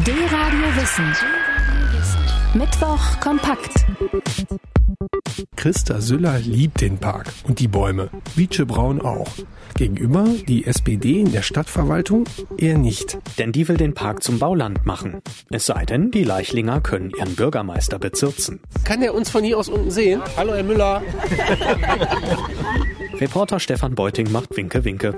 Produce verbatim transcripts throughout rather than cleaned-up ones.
D-Radio Wissen. Mittwoch kompakt. Christa Syller liebt den Park und die Bäume. Wietsche Braun auch. Gegenüber die S P D in der Stadtverwaltung eher nicht. Denn die will den Park zum Bauland machen. Es sei denn, die Leichlinger können ihren Bürgermeister bezirzen. Kann der uns von hier aus unten sehen? Hallo, Herr Müller. Reporter Stefan Beuting macht Winke, Winke.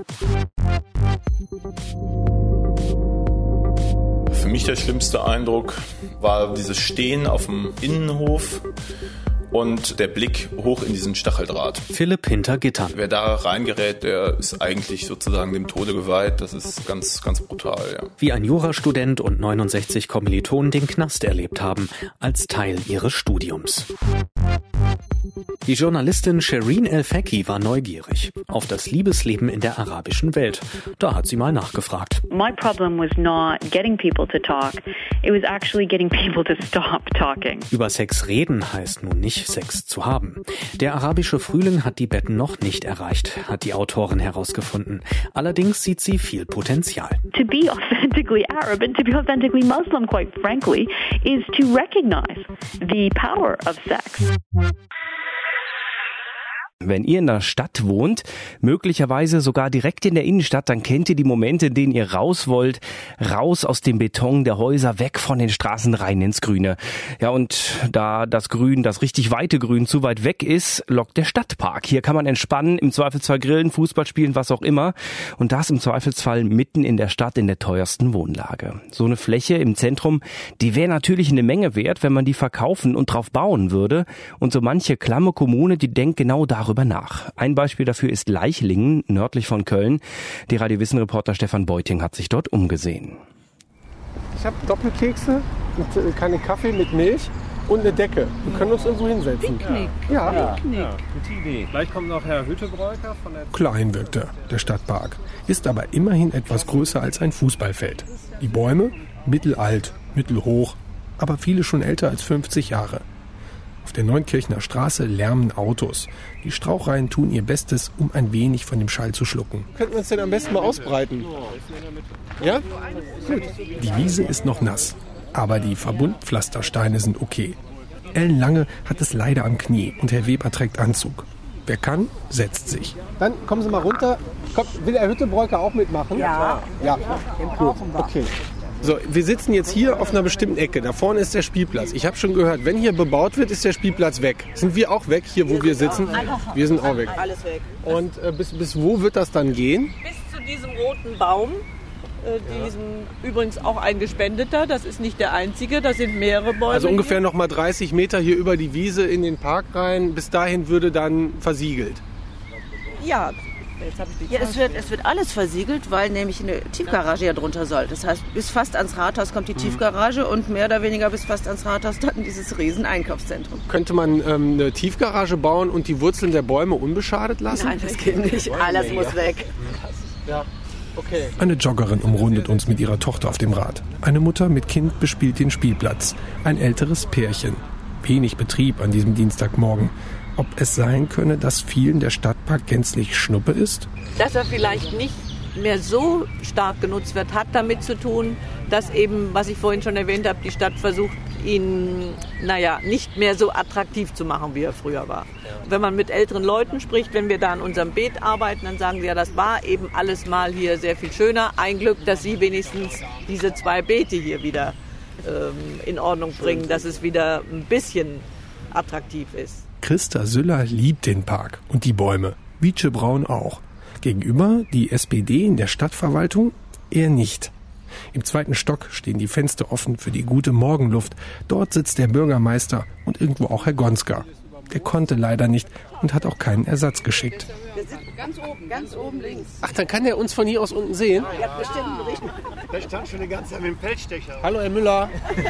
Für mich der schlimmste Eindruck war dieses Stehen auf dem Innenhof und der Blick hoch in diesen Stacheldraht. Philipp hinter Gittern. Wer da reingerät, der ist eigentlich sozusagen dem Tode geweiht. Das ist ganz, ganz brutal, ja. Wie ein Jurastudent und neunundsechzig Kommilitonen den Knast erlebt haben, als Teil ihres Studiums. Die Journalistin Shireen El-Feki war neugierig auf das Liebesleben in der arabischen Welt. Da hat sie mal nachgefragt. My problem was not getting people to talk. It was actually getting people to stop talking. Über Sex reden heißt nun nicht Sex zu haben. Der arabische Frühling hat die Betten noch nicht erreicht, hat die Autorin herausgefunden. Allerdings sieht sie viel Potenzial. To be authentically Arab and to be authentically Muslim, quite frankly, is to recognize the power of sex. Wenn ihr in der Stadt wohnt, möglicherweise sogar direkt in der Innenstadt, dann kennt ihr die Momente, in denen ihr raus wollt, raus aus dem Beton der Häuser, weg von den Straßen rein ins Grüne. Ja, und da das Grün, das richtig weite Grün zu weit weg ist, lockt der Stadtpark. Hier kann man entspannen, im Zweifelsfall grillen, Fußball spielen, was auch immer. Und das im Zweifelsfall mitten in der Stadt, in der teuersten Wohnlage. So eine Fläche im Zentrum, die wäre natürlich eine Menge wert, wenn man die verkaufen und drauf bauen würde. Und so manche klamme Kommune, die denkt genau darüber nach. Ein Beispiel dafür ist Leichlingen, nördlich von Köln. Der Radio Wissen-Reporter Stefan Beuting hat sich dort umgesehen. Ich habe Doppelkekse, mit, keine Kaffee mit Milch und eine Decke. Wir können uns irgendwo hinsetzen. Picknick. Ja, ja. Picknick. Ja, gute Idee. Gleich kommt noch Herr Hüttebräuker von der... Klein wirkt er, der Stadtpark. Ist aber immerhin etwas größer als ein Fußballfeld. Die Bäume mittelalt, mittelhoch, aber viele schon älter als fünfzig Jahre. Auf der Neunkirchner Straße lärmen Autos. Die Strauchreihen tun ihr Bestes, um ein wenig von dem Schall zu schlucken. Könnten wir uns denn am besten mal ausbreiten? Ja? Gut. Die Wiese ist noch nass, aber die Verbundpflastersteine sind okay. Ellen Lange hat es leider am Knie und Herr Weber trägt Anzug. Wer kann, setzt sich. Dann kommen Sie mal runter. Kommt, will Herr Hüttebräuker auch mitmachen? Ja. Ja. Den brauchen wir. Okay. So, wir sitzen jetzt hier auf einer bestimmten Ecke. Da vorne ist der Spielplatz. Ich habe schon gehört, wenn hier bebaut wird, ist der Spielplatz weg. Sind wir auch weg, hier wo wir sitzen? Wir sind auch weg. Alles weg. Und äh, bis, bis wo wird das dann gehen? Bis zu diesem roten Baum, äh, diesem übrigens auch ein gespendeter, das ist nicht der einzige, da sind mehrere Bäume. Also ungefähr hier. noch mal dreißig Meter hier über die Wiese in den Park rein. Bis dahin würde dann versiegelt. Ja. Jetzt hab ich die Ja, es wird, es wird alles versiegelt, weil nämlich eine Tiefgarage ja drunter soll. Das heißt, bis fast ans Rathaus kommt die Tiefgarage und mehr oder weniger bis fast ans Rathaus dann dieses riesen Einkaufszentrum. Könnte man ähm, eine Tiefgarage bauen und die Wurzeln der Bäume unbeschadet lassen? Nein, das geht nicht. Alles muss weg. Ja, okay. Eine Joggerin umrundet uns mit ihrer Tochter auf dem Rad. Eine Mutter mit Kind bespielt den Spielplatz. Ein älteres Pärchen. Wenig Betrieb an diesem Dienstagmorgen. Ob es sein könne, dass vielen der Stadtpark gänzlich Schnuppe ist? Dass er vielleicht nicht mehr so stark genutzt wird, hat damit zu tun, dass eben, was ich vorhin schon erwähnt habe, die Stadt versucht, ihn, naja, nicht mehr so attraktiv zu machen, wie er früher war. Wenn man mit älteren Leuten spricht, wenn wir da an unserem Beet arbeiten, dann sagen sie ja, das war eben alles mal hier sehr viel schöner. Ein Glück, dass sie wenigstens diese zwei Beete hier wieder ähm, in Ordnung bringen, dass es wieder ein bisschen attraktiv ist. Christa Syller liebt den Park und die Bäume. Wietsche Braun auch. Gegenüber die S P D in der Stadtverwaltung eher nicht. Im zweiten Stock stehen die Fenster offen für die gute Morgenluft. Dort sitzt der Bürgermeister und irgendwo auch Herr Gonska. Der konnte leider nicht und hat auch keinen Ersatz geschickt. Wir sind ganz oben, ganz oben links. Ach, dann kann der uns von hier aus unten sehen? Ja, bestimmt richtig. Der stand schon die ganze Zeit mit dem Feldstecher. Hallo, Herr Müller.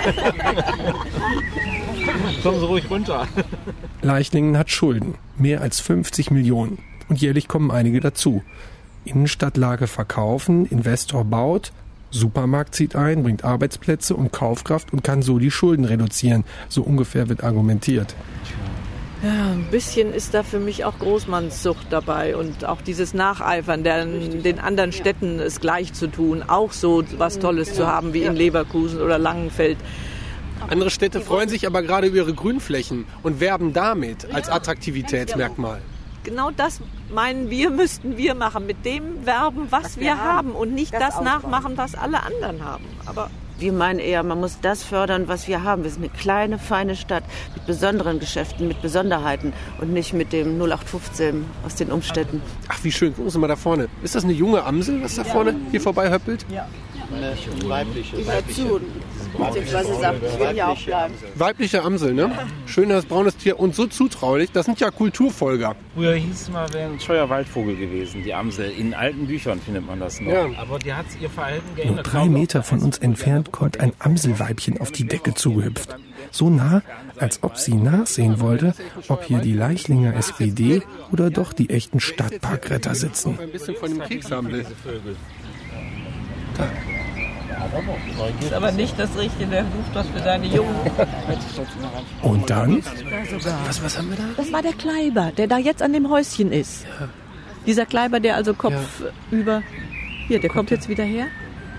Kommen Sie ruhig runter. Leichlingen hat Schulden, mehr als fünfzig Millionen. Und jährlich kommen einige dazu. Innenstadtlage verkaufen, Investor baut, Supermarkt zieht ein, bringt Arbeitsplätze und Kaufkraft und kann so die Schulden reduzieren. So ungefähr wird argumentiert. Ja, ein bisschen ist da für mich auch Großmannssucht dabei und auch dieses Nacheifern, den, den anderen Städten es gleich zu tun, auch so was Tolles zu haben wie in Leverkusen oder Langenfeld. Andere Städte freuen sich aber gerade über ihre Grünflächen und werben damit als Attraktivitätsmerkmal. Genau das meinen wir, müssten wir machen, mit dem werben, was, was wir, wir haben und nicht das, das nachmachen, was alle anderen haben. Aber wir meinen eher, man muss das fördern, was wir haben. Wir sind eine kleine, feine Stadt mit besonderen Geschäften, mit Besonderheiten und nicht mit dem null acht fünfzehn aus den Umstädten. Ach, wie schön. Gucken Sie mal da vorne. Ist das eine junge Amsel, was da vorne hier vorbei höppelt? Ja. Eine weibliche. Ich hör zu. Beziehungsweise sagt, ich will hier auch bleiben. Weibliche Amsel, ne? Schönes braunes Tier und so zutraulich. Das sind ja Kulturfolger. Früher hieß es mal, wäre ein scheuer Waldvogel gewesen, die Amsel. In alten Büchern findet man das noch. Ja. Aber die hat ihr Verhalten geändert. Nur drei Meter von uns entfernt kommt ein Amselweibchen auf die Decke zugehüpft. So nah, als ob sie nachsehen wollte, ob hier die Leichlinger S P D oder doch die echten Stadtparkretter sitzen. Ein bisschen von dem Keks haben will. Da. Das ist aber nicht das Richtige, der ruft was für deine Jungen. Und dann? Was, was haben wir da? Das war der Kleiber, der da jetzt an dem Häuschen ist. Ja. Dieser Kleiber, der also Kopf ja. über... Hier, der kommt, kommt jetzt wieder her.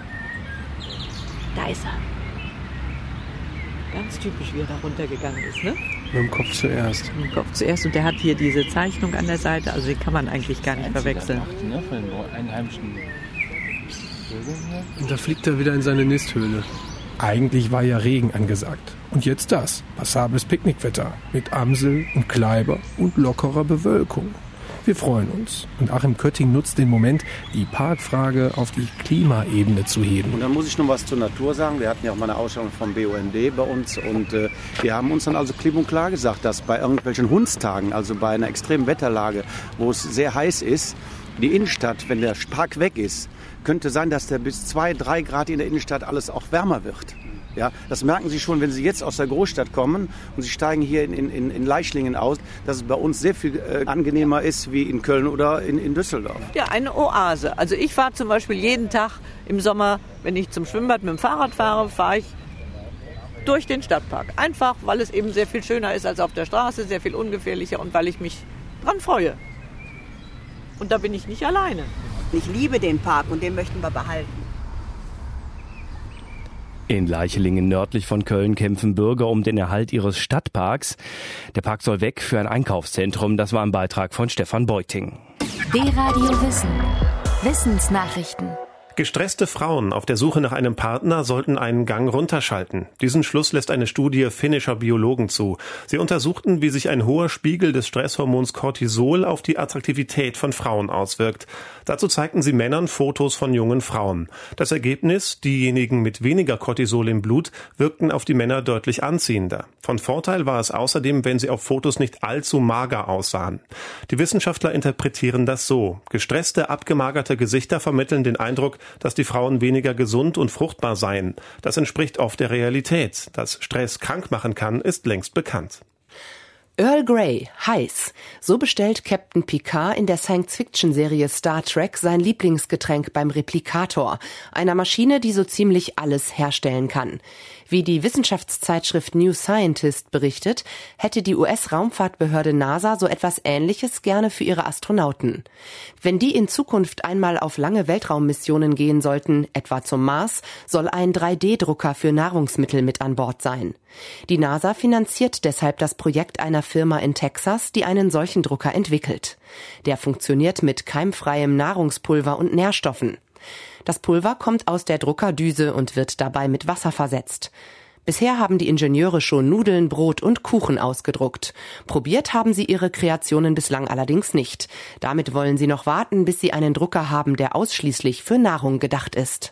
Da ist er. Ganz typisch, wie er da runtergegangen ist, ne? Mit dem Kopf zuerst. Mit dem Kopf zuerst. Und der hat hier diese Zeichnung an der Seite. Also die kann man eigentlich gar nicht verwechseln. Ne, von den einheimischen... Und da fliegt er wieder in seine Nisthöhle. Eigentlich war ja Regen angesagt. Und jetzt das. Passables Picknickwetter. Mit Amsel und Kleiber und lockerer Bewölkung. Wir freuen uns. Und Achim Kötting nutzt den Moment, die Parkfrage auf die Klimaebene zu heben. Und dann muss ich noch was zur Natur sagen. Wir hatten ja auch mal eine Ausstellung vom B U N D bei uns. Und äh, wir haben uns dann also klipp und klar gesagt, dass bei irgendwelchen Hundstagen, also bei einer extremen Wetterlage, wo es sehr heiß ist, die Innenstadt, wenn der Park weg ist, könnte sein, dass der bis zwei, drei Grad in der Innenstadt alles auch wärmer wird. Ja, das merken Sie schon, wenn Sie jetzt aus der Großstadt kommen und Sie steigen hier in, in, in Leichlingen aus, dass es bei uns sehr viel äh, angenehmer ist wie in Köln oder in, in Düsseldorf. Ja, eine Oase. Also ich fahre zum Beispiel jeden Tag im Sommer, wenn ich zum Schwimmbad mit dem Fahrrad fahre, fahre ich durch den Stadtpark. Einfach, weil es eben sehr viel schöner ist als auf der Straße, sehr viel ungefährlicher und weil ich mich dran freue. Und da bin ich nicht alleine. Ich liebe den Park und den möchten wir behalten. In Leichlingen nördlich von Köln kämpfen Bürger um den Erhalt ihres Stadtparks. Der Park soll weg für ein Einkaufszentrum. Das war ein Beitrag von Stefan Beuting. D-Radio Wissen. Wissensnachrichten. Gestresste Frauen auf der Suche nach einem Partner sollten einen Gang runterschalten. Diesen Schluss lässt eine Studie finnischer Biologen zu. Sie untersuchten, wie sich ein hoher Spiegel des Stresshormons Cortisol auf die Attraktivität von Frauen auswirkt. Dazu zeigten sie Männern Fotos von jungen Frauen. Das Ergebnis, diejenigen mit weniger Cortisol im Blut wirkten auf die Männer deutlich anziehender. Von Vorteil war es außerdem, wenn sie auf Fotos nicht allzu mager aussahen. Die Wissenschaftler interpretieren das so: Gestresste, abgemagerte Gesichter vermitteln den Eindruck, dass die Frauen weniger gesund und fruchtbar seien. Das entspricht oft der Realität. Dass Stress krank machen kann, ist längst bekannt. Earl Grey, heiß. So bestellt Captain Picard in der Science-Fiction-Serie Star Trek sein Lieblingsgetränk beim Replikator, einer Maschine, die so ziemlich alles herstellen kann. Wie die Wissenschaftszeitschrift New Scientist berichtet, hätte die U S-Raumfahrtbehörde NASA so etwas Ähnliches gerne für ihre Astronauten. Wenn die in Zukunft einmal auf lange Weltraummissionen gehen sollten, etwa zum Mars, soll ein drei D Drucker für Nahrungsmittel mit an Bord sein. Die NASA finanziert deshalb das Projekt einer Firma in Texas, die einen solchen Drucker entwickelt. Der funktioniert mit keimfreiem Nahrungspulver und Nährstoffen. Das Pulver kommt aus der Druckerdüse und wird dabei mit Wasser versetzt. Bisher haben die Ingenieure schon Nudeln, Brot und Kuchen ausgedruckt. Probiert haben sie ihre Kreationen bislang allerdings nicht. Damit wollen sie noch warten, bis sie einen Drucker haben, der ausschließlich für Nahrung gedacht ist.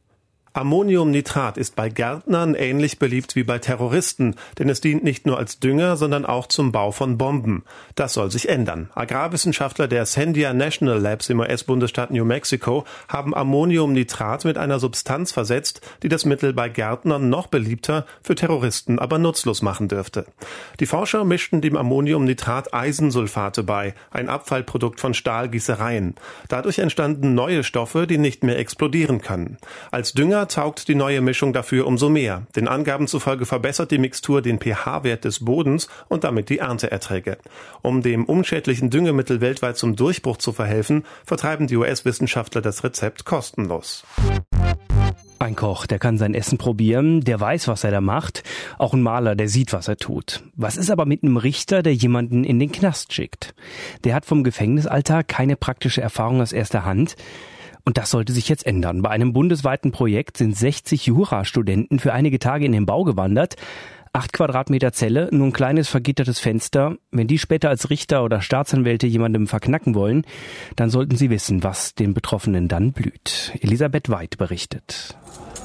Ammoniumnitrat ist bei Gärtnern ähnlich beliebt wie bei Terroristen, denn es dient nicht nur als Dünger, sondern auch zum Bau von Bomben. Das soll sich ändern. Agrarwissenschaftler der Sandia National Labs im U S-Bundesstaat New Mexico haben Ammoniumnitrat mit einer Substanz versetzt, die das Mittel bei Gärtnern noch beliebter, für Terroristen aber nutzlos machen dürfte. Die Forscher mischten dem Ammoniumnitrat Eisensulfate bei, ein Abfallprodukt von Stahlgießereien. Dadurch entstanden neue Stoffe, die nicht mehr explodieren können. Als Dünger Winter taugt die neue Mischung dafür umso mehr. Den Angaben zufolge verbessert die Mixtur den pH-Wert des Bodens und damit die Ernteerträge. Um dem unschädlichen Düngemittel weltweit zum Durchbruch zu verhelfen, vertreiben die U S-Wissenschaftler das Rezept kostenlos. Ein Koch, der kann sein Essen probieren, der weiß, was er da macht. Auch ein Maler, der sieht, was er tut. Was ist aber mit einem Richter, der jemanden in den Knast schickt? Der hat vom Gefängnisalltag keine praktische Erfahrung aus erster Hand. Und das sollte sich jetzt ändern. Bei einem bundesweiten Projekt sind sechzig Jurastudenten für einige Tage in den Bau gewandert. Acht Quadratmeter Zelle, nur ein kleines vergittertes Fenster. Wenn die später als Richter oder Staatsanwälte jemandem verknacken wollen, dann sollten sie wissen, was den Betroffenen dann blüht. Elisabeth Weid berichtet.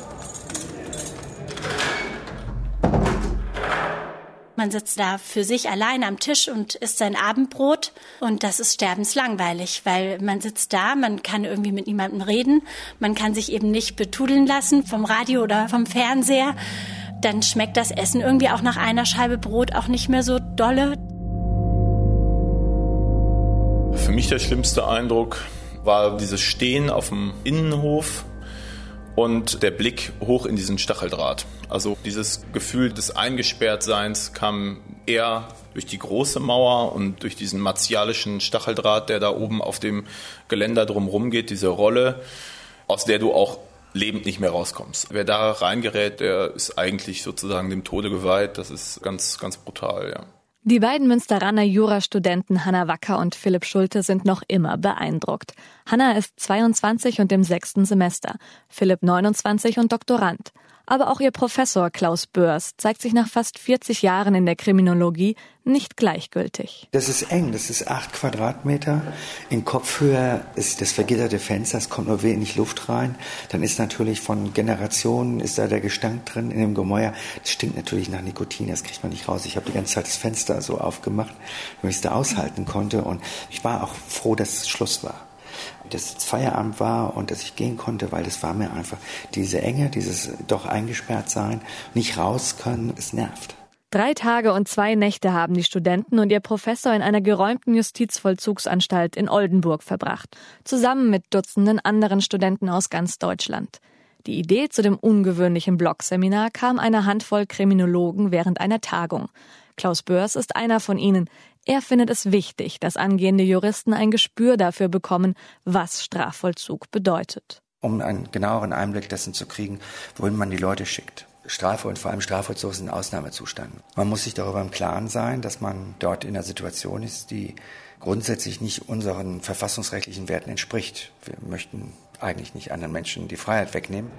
Man sitzt da für sich allein am Tisch und isst sein Abendbrot und das ist sterbenslangweilig, weil man sitzt da, man kann irgendwie mit niemandem reden, man kann sich eben nicht betudeln lassen vom Radio oder vom Fernseher. Dann schmeckt das Essen irgendwie auch nach einer Scheibe Brot auch nicht mehr so dolle. Für mich der schlimmste Eindruck war dieses Stehen auf dem Innenhof und der Blick hoch in diesen Stacheldraht. Also dieses Gefühl des Eingesperrtseins kam eher durch die große Mauer und durch diesen martialischen Stacheldraht, der da oben auf dem Geländer drumherum geht, diese Rolle, aus der du auch lebend nicht mehr rauskommst. Wer da reingerät, der ist eigentlich sozusagen dem Tode geweiht. Das ist ganz, ganz brutal, ja. Die beiden Münsteraner Jurastudenten Hanna Wacker und Philipp Schulte sind noch immer beeindruckt. Hanna ist zweiundzwanzig und im sechsten Semester, Philipp neunundzwanzig und Doktorand. Aber auch ihr Professor Klaus Börs zeigt sich nach fast vierzig Jahren in der Kriminologie nicht gleichgültig. Das ist eng, das ist acht Quadratmeter. In Kopfhöhe ist das vergitterte Fenster, es kommt nur wenig Luft rein. Dann ist natürlich von Generationen, ist da der Gestank drin in dem Gemäuer. Das stinkt natürlich nach Nikotin, das kriegt man nicht raus. Ich habe die ganze Zeit das Fenster so aufgemacht, damit ich es da aushalten konnte. Und ich war auch froh, dass es Schluss war. Dass es Feierabend war und dass ich gehen konnte, weil das war mir einfach diese Enge, dieses doch eingesperrt sein, nicht raus können, es nervt. Drei Tage und zwei Nächte haben die Studenten und ihr Professor in einer geräumten Justizvollzugsanstalt in Oldenburg verbracht, zusammen mit Dutzenden anderen Studenten aus ganz Deutschland. Die Idee zu dem ungewöhnlichen Blog-Seminar kam einer Handvoll Kriminologen während einer Tagung. Klaus Börs ist einer von ihnen. Er findet es wichtig, dass angehende Juristen ein Gespür dafür bekommen, was Strafvollzug bedeutet. Um einen genaueren Einblick dessen zu kriegen, wohin man die Leute schickt. Strafe und vor allem Strafvollzug ist ein Ausnahmezustand. Man muss sich darüber im Klaren sein, dass man dort in einer Situation ist, die grundsätzlich nicht unseren verfassungsrechtlichen Werten entspricht. Wir möchten eigentlich nicht anderen Menschen die Freiheit wegnehmen.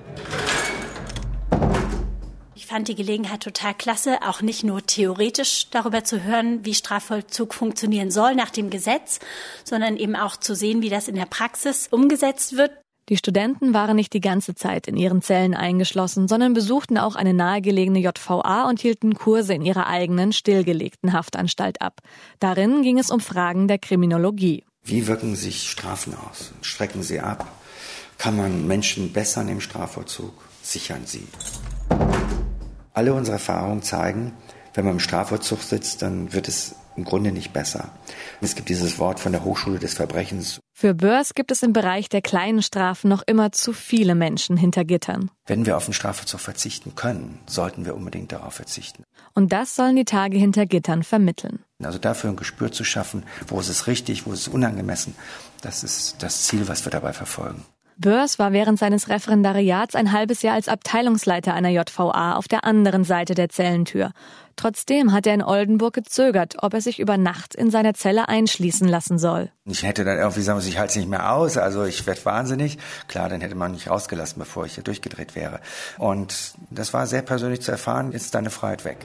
Ich fand die Gelegenheit total klasse, auch nicht nur theoretisch darüber zu hören, wie Strafvollzug funktionieren soll nach dem Gesetz, sondern eben auch zu sehen, wie das in der Praxis umgesetzt wird. Die Studenten waren nicht die ganze Zeit in ihren Zellen eingeschlossen, sondern besuchten auch eine nahegelegene J V A und hielten Kurse in ihrer eigenen stillgelegten Haftanstalt ab. Darin ging es um Fragen der Kriminologie. Wie wirken sich Strafen aus? Strecken sie ab? Kann man Menschen bessern im Strafvollzug? Sichern sie? Alle unsere Erfahrungen zeigen, wenn man im Strafvollzug sitzt, dann wird es im Grunde nicht besser. Es gibt dieses Wort von der Hochschule des Verbrechens. Für Börs gibt es im Bereich der kleinen Strafen noch immer zu viele Menschen hinter Gittern. Wenn wir auf den Strafvollzug verzichten können, sollten wir unbedingt darauf verzichten. Und das sollen die Tage hinter Gittern vermitteln. Also dafür ein Gespür zu schaffen, wo ist es richtig, wo ist es unangemessen, das ist das Ziel, was wir dabei verfolgen. Börs war während seines Referendariats ein halbes Jahr als Abteilungsleiter einer J V A auf der anderen Seite der Zellentür. Trotzdem hat er in Oldenburg gezögert, ob er sich über Nacht in seiner Zelle einschließen lassen soll. Ich hätte dann irgendwie sagen müssen, ich halte es nicht mehr aus, also ich werde wahnsinnig. Klar, dann hätte man mich rausgelassen, bevor ich hier durchgedreht wäre. Und das war sehr persönlich zu erfahren, jetzt ist deine Freiheit weg.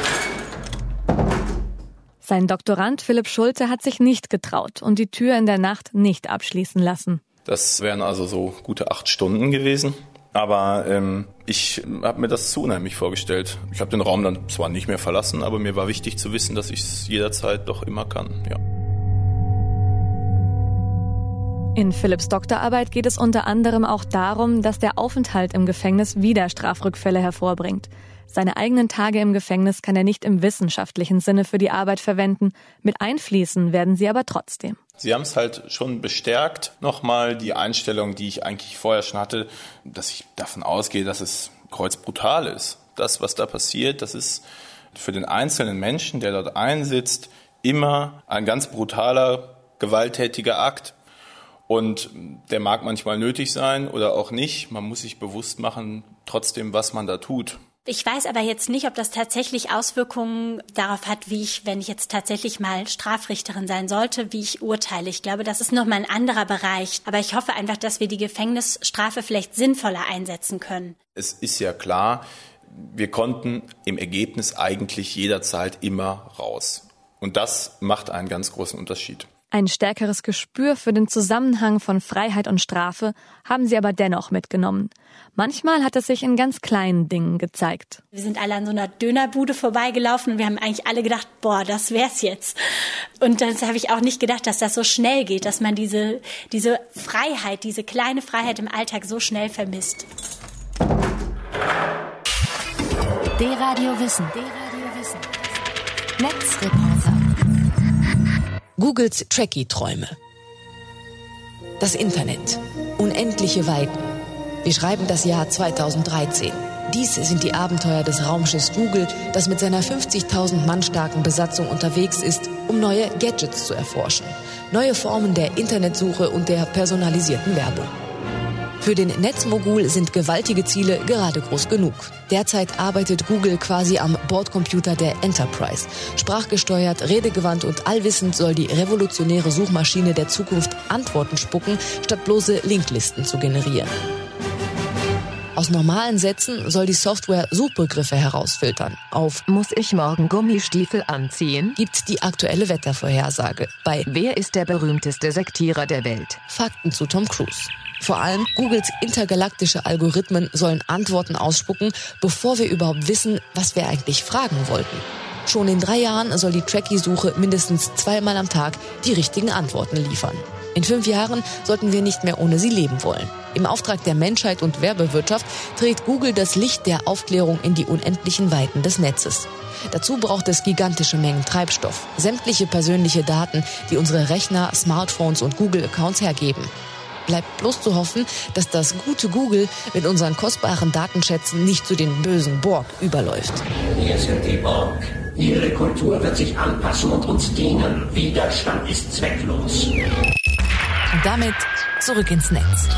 Sein Doktorand Philipp Schulte hat sich nicht getraut und die Tür in der Nacht nicht abschließen lassen. Das wären also so gute acht Stunden gewesen. Aber ähm, ich habe mir das zu unheimlich vorgestellt. Ich habe den Raum dann zwar nicht mehr verlassen, aber mir war wichtig zu wissen, dass ich es jederzeit doch immer kann. Ja. In Philipps Doktorarbeit geht es unter anderem auch darum, dass der Aufenthalt im Gefängnis wieder Strafrückfälle hervorbringt. Seine eigenen Tage im Gefängnis kann er nicht im wissenschaftlichen Sinne für die Arbeit verwenden. Mit einfließen werden sie aber trotzdem. Sie haben es halt schon bestärkt, nochmal die Einstellung, die ich eigentlich vorher schon hatte, dass ich davon ausgehe, dass es kreuzbrutal ist. Das, was da passiert, das ist für den einzelnen Menschen, der dort einsitzt, immer ein ganz brutaler, gewalttätiger Akt. Und der mag manchmal nötig sein oder auch nicht. Man muss sich bewusst machen, trotzdem, was man da tut. Ich weiß aber jetzt nicht, ob das tatsächlich Auswirkungen darauf hat, wie ich, wenn ich jetzt tatsächlich mal Strafrichterin sein sollte, wie ich urteile. Ich glaube, das ist nochmal ein anderer Bereich. Aber ich hoffe einfach, dass wir die Gefängnisstrafe vielleicht sinnvoller einsetzen können. Es ist ja klar, wir konnten im Ergebnis eigentlich jederzeit immer raus. Und das macht einen ganz großen Unterschied. Ein stärkeres Gespür für den Zusammenhang von Freiheit und Strafe haben sie aber dennoch mitgenommen. Manchmal hat es sich in ganz kleinen Dingen gezeigt. Wir sind alle an so einer Dönerbude vorbeigelaufen und wir haben eigentlich alle gedacht, boah, das wär's jetzt. Und das habe ich auch nicht gedacht, dass das so schnell geht, dass man diese, diese Freiheit, diese kleine Freiheit im Alltag so schnell vermisst. D-Radio Wissen. D-Radio Wissen. Netzreporter. Googles Trekkie-Träume. Das Internet. Unendliche Weiten. Wir schreiben das Jahr zweitausenddreizehn. Dies sind die Abenteuer des Raumschiffs Google, das mit seiner fünfzigtausend Mann starken Besatzung unterwegs ist, um neue Gadgets zu erforschen. Neue Formen der Internetsuche und der personalisierten Werbung. Für den Netzmogul sind gewaltige Ziele gerade groß genug. Derzeit arbeitet Google quasi am Bordcomputer der Enterprise. Sprachgesteuert, redegewandt und allwissend soll die revolutionäre Suchmaschine der Zukunft Antworten spucken, statt bloße Linklisten zu generieren. Aus normalen Sätzen soll die Software Suchbegriffe herausfiltern. Auf Muss ich morgen Gummistiefel anziehen? Gibt die aktuelle Wettervorhersage. Bei Wer ist der berühmteste Sektierer der Welt? Fakten zu Tom Cruise. Vor allem Googles intergalaktische Algorithmen sollen Antworten ausspucken, bevor wir überhaupt wissen, was wir eigentlich fragen wollten. Schon in drei Jahren soll die Trekkie-Suche mindestens zweimal am Tag die richtigen Antworten liefern. In fünf Jahren sollten wir nicht mehr ohne sie leben wollen. Im Auftrag der Menschheit und Werbewirtschaft dreht Google das Licht der Aufklärung in die unendlichen Weiten des Netzes. Dazu braucht es gigantische Mengen Treibstoff, sämtliche persönliche Daten, die unsere Rechner, Smartphones und Google-Accounts hergeben. Bleibt bloß zu hoffen, dass das gute Google mit unseren kostbaren Datenschätzen nicht zu den bösen Borg überläuft. Wir sind die Borg. Ihre Kultur wird sich anpassen und uns dienen. Widerstand ist zwecklos. Und damit zurück ins Netz.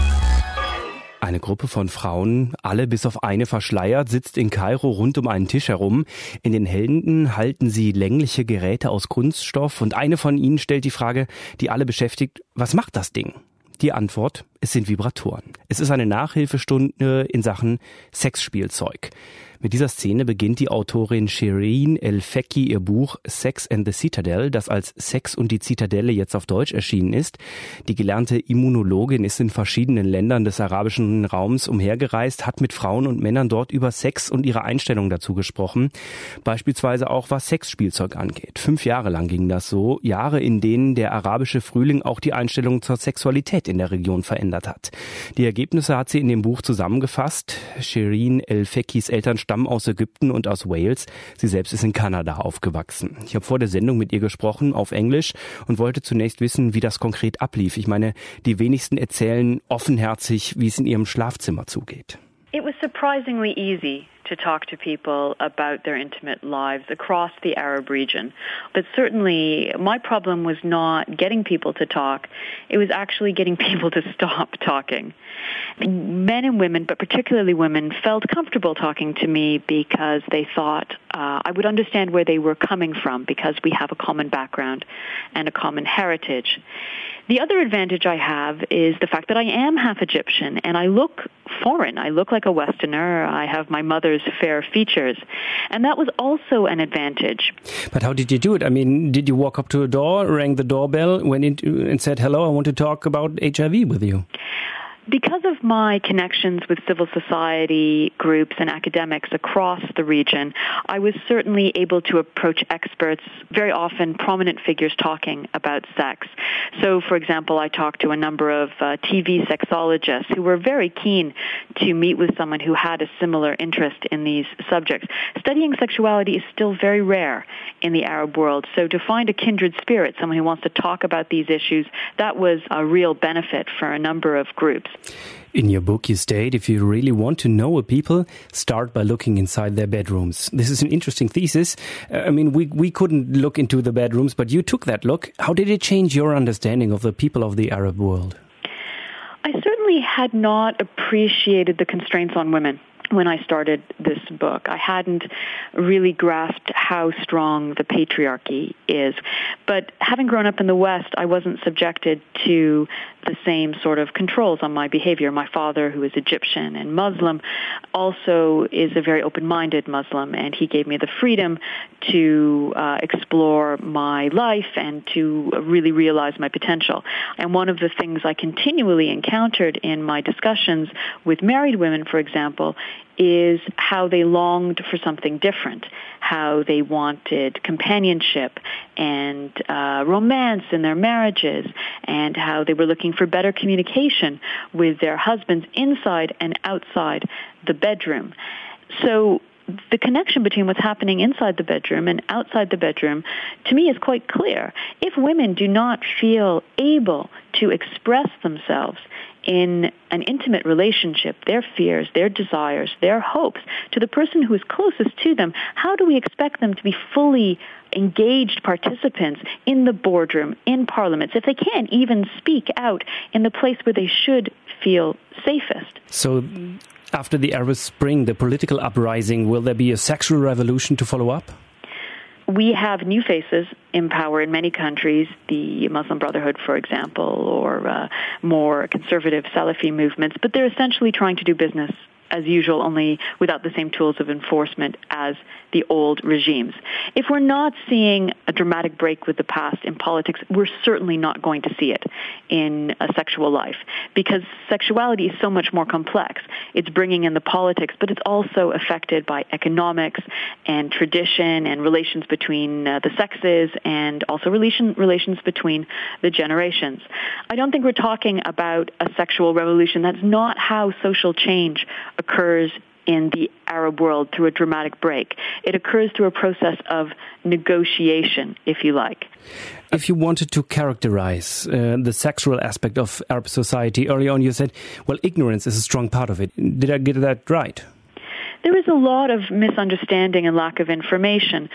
Eine Gruppe von Frauen, alle bis auf eine verschleiert, sitzt in Kairo rund um einen Tisch herum. In den Händen halten sie längliche Geräte aus Kunststoff und eine von ihnen stellt die Frage, die alle beschäftigt, was macht das Ding? Die Antwort, es sind Vibratoren. Es ist eine Nachhilfestunde in Sachen Sexspielzeug. Mit dieser Szene beginnt die Autorin Shireen El-Fekhi ihr Buch Sex and the Citadel, das als Sex und die Zitadelle jetzt auf Deutsch erschienen ist. Die gelernte Immunologin ist in verschiedenen Ländern des arabischen Raums umhergereist, hat mit Frauen und Männern dort über Sex und ihre Einstellung dazu gesprochen. Beispielsweise auch, was Sexspielzeug angeht. Fünf Jahre lang ging das so. Jahre, in denen der arabische Frühling auch die Einstellung zur Sexualität in der Region verändert hat. Die Ergebnisse hat sie in dem Buch zusammengefasst. Shireen El-Fekhis Eltern stammen aus Ägypten und aus Wales. Sie selbst ist in Kanada aufgewachsen. Ich habe vor der Sendung mit ihr gesprochen auf Englisch und wollte zunächst wissen, wie das konkret ablief. Ich meine, die wenigsten erzählen offenherzig, wie es in ihrem Schlafzimmer zugeht. It was surprisingly easy to talk to people about their intimate lives across the Arab region. But certainly my problem was not getting people to talk. It was actually getting people to stop talking. Men and women, but particularly women, felt comfortable talking to me because they thought uh, I would understand where they were coming from because we have a common background and a common heritage. The other advantage I have is the fact that I am half Egyptian and I look foreign. I look like a Westerner. I have my mother's fair features. And that was also an advantage. But how did you do it? I mean, did you walk up to a door, rang the doorbell, went in and said, hello, I want to talk about H I V with you? Because of my connections with civil society groups and academics across the region, I was certainly able to approach experts, very often prominent figures talking about sex. So, for example, I talked to a number of uh, T V sexologists who were very keen to meet with someone who had a similar interest in these subjects. Studying sexuality is still very rare in the Arab world, so to find a kindred spirit, someone who wants to talk about these issues, that was a real benefit for a number of groups. In your book, you state, if you really want to know a people, start by looking inside their bedrooms. This is an interesting thesis. Uh, I mean, we, we couldn't look into the bedrooms, but you took that look. How did it change your understanding of the people of the Arab world? I certainly had not appreciated the constraints on women when I started this book. I hadn't really grasped how strong the patriarchy is. But having grown up in the West, I wasn't subjected to the same sort of controls on my behavior. My father, who is Egyptian and Muslim, also is a very open-minded Muslim, and he gave me the freedom to uh, explore my life and to really realize my potential. And one of the things I continually encountered in my discussions with married women, for example, is how they longed for something different, how they wanted companionship and uh, romance in their marriages, and how they were looking for better communication with their husbands inside and outside the bedroom. So the connection between what's happening inside the bedroom and outside the bedroom, to me, is quite clear. If women do not feel able to express themselves in an intimate relationship, their fears, their desires, their hopes, to the person who is closest to them, how do we expect them to be fully engaged participants in the boardroom, in parliaments, if they can't even speak out in the place where they should feel safest? So after the Arab Spring, the political uprising, will there be a sexual revolution to follow up? We have new faces in power in many countries, the Muslim Brotherhood, for example, or uh, more conservative Salafi movements, but they're essentially trying to do business as usual, only without the same tools of enforcement as the old regimes. If we're not seeing a dramatic break with the past in politics, we're certainly not going to see it in a sexual life, because sexuality is so much more complex. It's bringing in the politics, but it's also affected by economics and tradition and relations between uh, the sexes, and also relation, relations between the generations. I don't think we're talking about a sexual revolution. That's not how social change occurs in the Arab world, through a dramatic break. It occurs through a process of negotiation, if you like. If you wanted to characterize uh, the sexual aspect of Arab society, early on you said, well, ignorance is a strong part of it. Did I get that right? There is a lot of misunderstanding and lack of information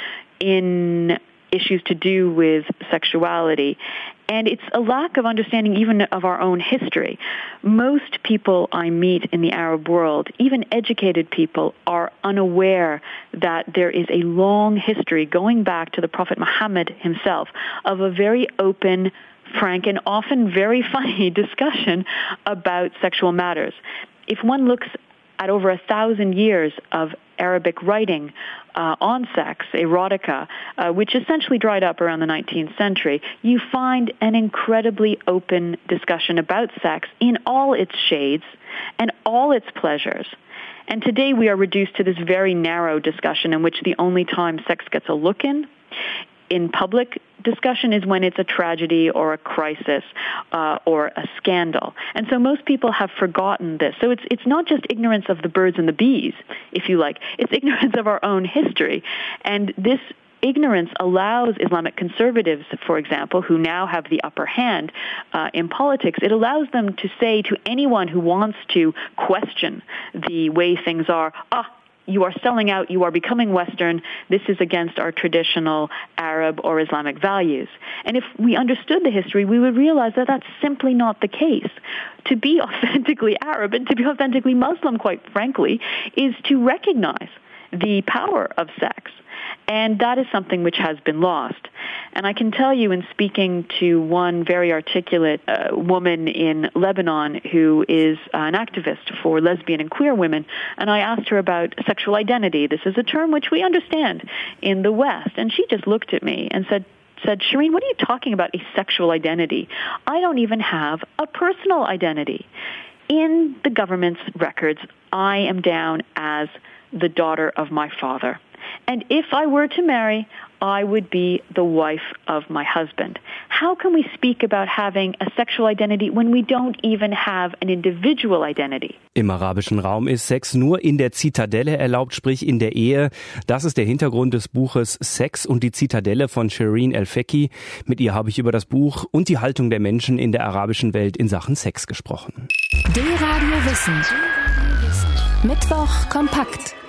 in issues to do with sexuality. And it's a lack of understanding even of our own history. Most people I meet in the Arab world, even educated people, are unaware that there is a long history going back to the Prophet Muhammad himself of a very open, frank, and often very funny discussion about sexual matters. If one looks at over a thousand years of Arabic writing uh, on sex, erotica, uh, which essentially dried up around the nineteenth century, you find an incredibly open discussion about sex in all its shades and all its pleasures. And today we are reduced to this very narrow discussion in which the only time sex gets a look in in public discussion is when it's a tragedy or a crisis uh, or a scandal. And so most people have forgotten this. So it's it's not just ignorance of the birds and the bees, if you like. It's ignorance of our own history. And this ignorance allows Islamic conservatives, for example, who now have the upper hand uh, in politics, it allows them to say to anyone who wants to question the way things are, ah, you are selling out, you are becoming Western, this is against our traditional Arab or Islamic values. And if we understood the history, we would realize that that's simply not the case. To be authentically Arab and to be authentically Muslim, quite frankly, is to recognize the power of sex. And that is something which has been lost. And I can tell you, in speaking to one very articulate uh, woman in Lebanon who is uh, an activist for lesbian and queer women, and I asked her about sexual identity. This is a term which we understand in the West. And she just looked at me and said, said, Shireen, what are you talking about, a sexual identity? I don't even have a personal identity. In the government's records, I am down as the daughter of my father. And if I were to marry, I would be the wife of my husband. How can we speak about having a sexual identity when we don't even have an individual identity? Im arabischen Raum ist Sex nur in der Zitadelle erlaubt, sprich in der Ehe. Das ist der Hintergrund des Buches Sex und die Zitadelle von Shireen El-Fekky. Mit ihr habe ich über das Buch und die Haltung der Menschen in der arabischen Welt in Sachen Sex gesprochen. D-Radio Wissen. Mittwoch kompakt.